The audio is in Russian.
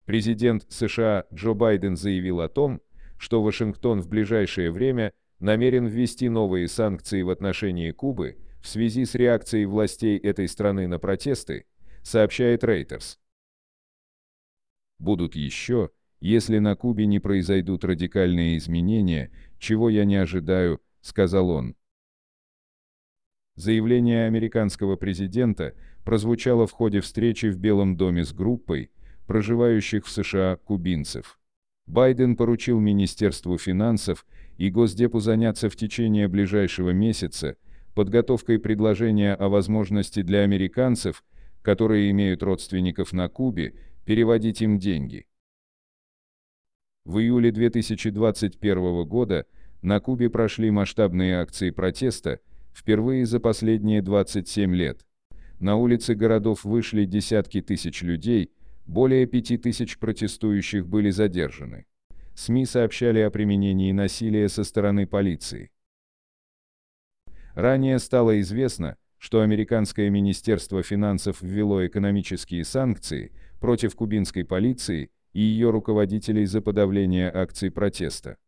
Президент США Джо Байден заявил о том, что Вашингтон в ближайшее время намерен ввести новые санкции в отношении Кубы в связи с реакцией властей этой страны на протесты, сообщает Reuters. Будут еще, если на Кубе не произойдут радикальные изменения, чего я не ожидаю, сказал он. Заявление американского президента прозвучало в ходе встречи в Белом доме с группой проживающих в США кубинцев. Байден поручил Министерству финансов и Госдепу заняться в течение ближайшего месяца подготовкой предложения о возможности для американцев, которые имеют родственников на Кубе, переводить им деньги. В июле 2021 года на Кубе прошли масштабные акции протеста, впервые за последние 27 лет. На улицы городов вышли десятки тысяч людей, более 5000 протестующих были задержаны. СМИ сообщали о применении насилия со стороны полиции. Ранее стало известно, что американское Министерство финансов ввело экономические санкции против кубинской полиции и ее руководителей за подавление акций протеста.